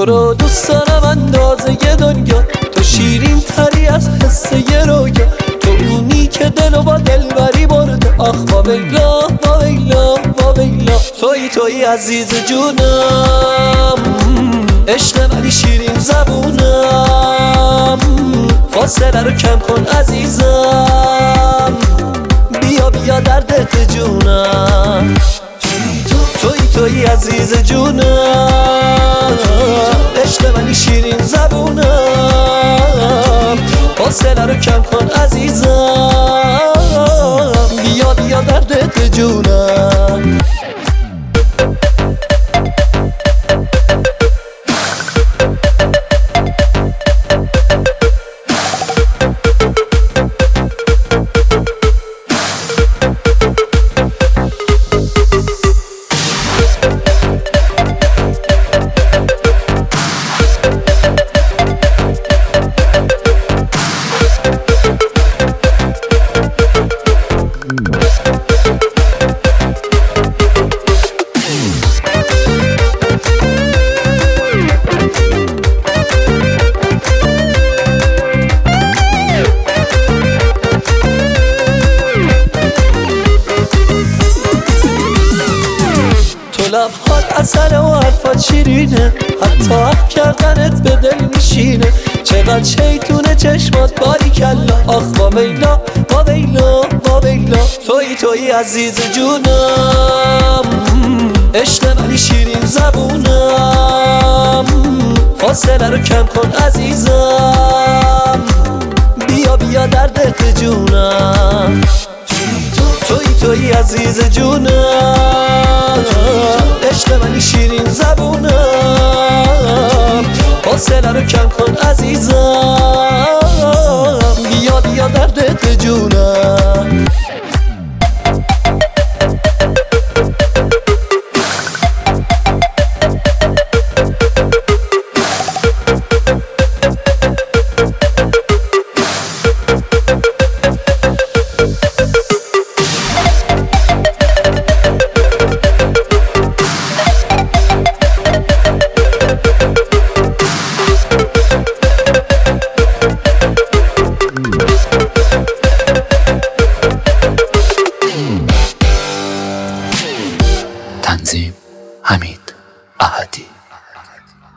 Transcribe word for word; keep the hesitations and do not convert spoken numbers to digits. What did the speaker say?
رو دوست دارم اندازه دنیا، تو شیرین تری از حس یه رویا، تو اونی که دلو با دلبری برده. آخ با ویلا با ویلا با ویلا، توی توی عزیز جونم، عشق ولی شیرین زبونم، فاصله رو کم کن عزیزم، بیا بیا در دل جونم، توی توی عزیز جونم، عشق ولی شیرین زبونم، فاصله رو کم کن عزیزم، بیا بیا در دل جونم. لبهات عسل و حرفات شیرینه، حتی حق کردنت به دل میشینه، چقدر شیطونه چشمات باریکلا. آخ با ویلا با ویلا با ویلا، توی توی عزیز جونم، عشق ولی شیرین زبونم، فاصله رو کم کن عزیزم، بیا بیا در دل جونم، توی توی عزیز جونم، عشق ولی شیرین زبونم، فاصله رو کم کن عزیزم، بیا بیا در دل جونم. تنظیم حمید احدی.